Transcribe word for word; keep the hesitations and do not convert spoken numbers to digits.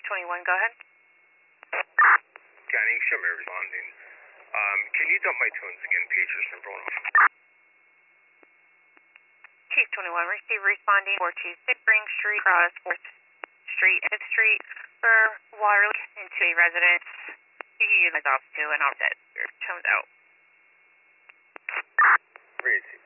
twenty-one, go ahead. Scanning, show me responding. Um, can you dump my tones again, Pager Central? Chief twenty-one, receive responding four two six Spring Street, cross fourth Street, fifth Street for water leak into a residence. You can use my off to and I'll set your tones out. Great.